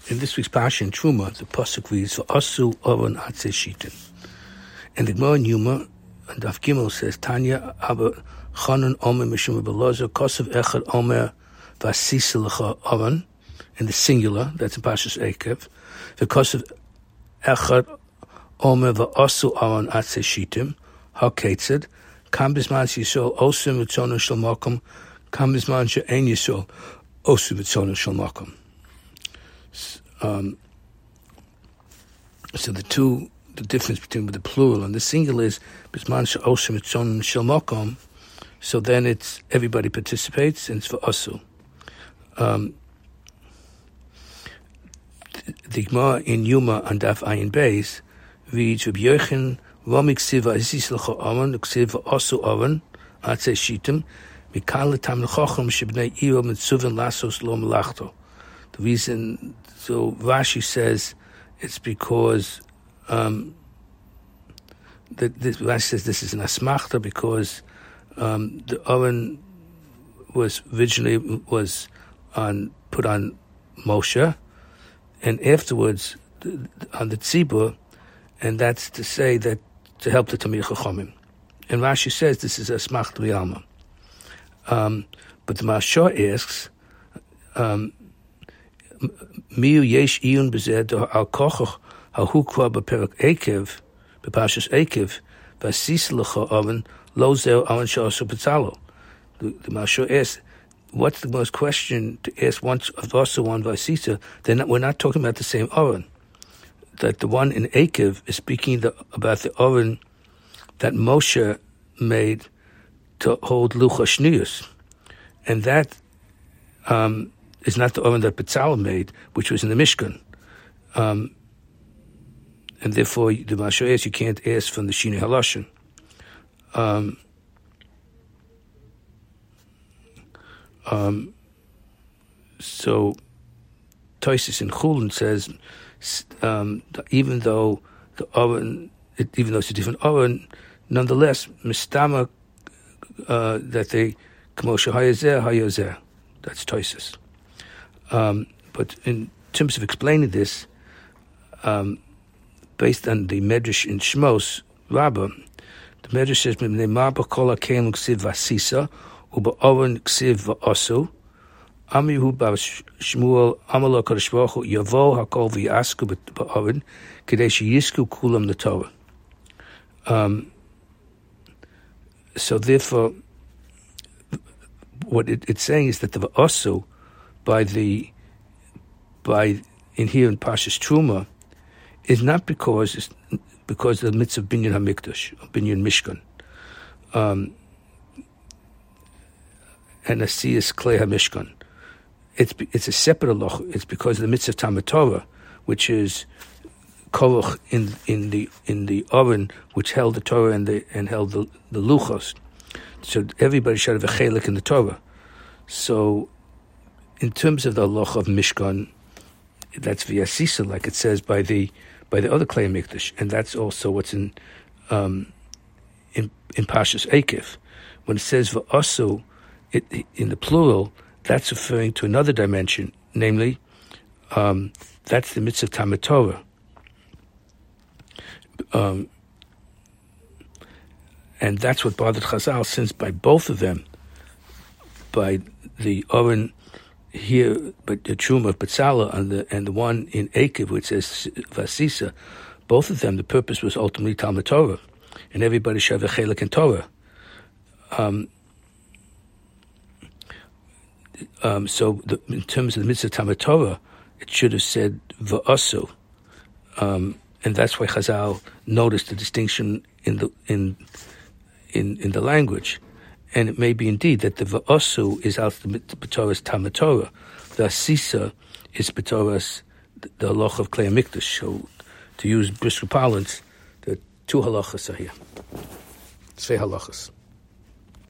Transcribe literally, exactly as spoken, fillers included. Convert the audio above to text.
in this week's Parsha in Truma, the pasuk reads for Asu Oven Atzei Shitin, and the Gemara in Yuma and Daf Gimel says Tanya Abba Chanan Omer Mishum Belozer Kosev Echad Omer Vasisa Lecha Oven in the singular. That's in Parshas Eikev. The Kosev Echad Omer VaAsu Oven Atzei Shitim HaKetzed Kam Bisman Yisrael Osim V'Tzonu Shel Makom Kam Bisman She'en Yisrael Osim V'Tzonu Shel Makom. Um, so the two, the difference between the plural and the singular is Bisman She'osim V'Tzonu Shel Makom. So then it's everybody participates, and it's for Asu. Um, the Gemara in Yuma and Daf Ayin Beis reads Rabbi Yochanan Rami Ksiva Aziz Lecha Oven Ksiva Asu Oven Atzei Shitim Mikal Tam Lechacham Shebnei Iro Mitzuvin Lasos Lo Melachto. The reason, so Rashi says it's because um, that this, Rashi says this is an asmachta because um, the oven was originally was on put on Moshe, and afterwards on the tzibur, and that's to say that to help the Talmidei Chachamim. And Rashi says this is a smach d'alma. Um, but the Mashar asks, um, Miu yesh iyun b'zeh al kochach hahu kwa b'perek Eikev b'pashas Eikev v'asis lecha oven lo zeh oven she'asu b'tzalo. The Mashar asks, what's the most question to ask once of also one Vasisa? Then we're not talking about the same oven. That the one in Eikev is speaking the, about the oven that Moshe made to hold Lucha Shniyus. And that um, is not the oven that Betzalel made, which was in the Mishkan. Um, and therefore, the Mashar asks, you can't ask from the Shini Halashon. Um, um, so, Tosis in Chulin says, Um, even though the oven, it, even though it's a different oven, nonetheless, mistama uh, that they k'moshe hayazeh hayazeh. That's Tosis. Um, but in terms of explaining this, um, based on the Medrash in Shmos Rabbah, the Medrash says "Mimnei b'kol hakelim ksiv vasisa u'ba'oven ksiv va'asu." Amihu bar Shmuel Amalo Kadosh Baruch Hu Yavo Hakol V'Yasku B'Oven Kadesh Yisku Kulam the Torah. Um. So therefore, what it, it's saying is that the V'Osu by the by in here in Parshas Truma is not because it's because of the mitzvah of Binyan Hamikdash, Binyan Mishkan, um, and Asiyas Klei HaMishkan. It's it's a separate loch. It's because of the mitzvah Talmud Torah, which is koloch in in the in the oven, which held the Torah and the and held the, the luchos. So everybody should have a chelik in the Torah. So, in terms of the loch of Mishkan, that's v'yasisa, like it says by the by the other Klei Mikdash, and that's also what's in um, in in Parshas Eikev when it says v'asu it in the plural. That's referring to another dimension, namely, um, that's the mitzvah Talmud Torah. Um, and that's what bothered Chazal, since by both of them, by the oven here, but the Truma of Betzalel and the and the one in Eikev, which says Vasisa, both of them, the purpose was ultimately Talmud Torah, and everybody should have a chelik in Torah. Um, Um, so, the, in terms of the mitzvah Talmud Torah, it should have said v'asu, um, and that's why Chazal noticed the distinction in the in in in the language, and it may be indeed that the v'asu is out the b'torah's Talmud Torah, the asisa is b'torah's the halacha of Klei HaMikdash. So, to use brisker parlance, the two halachas are here. Zwei halachas.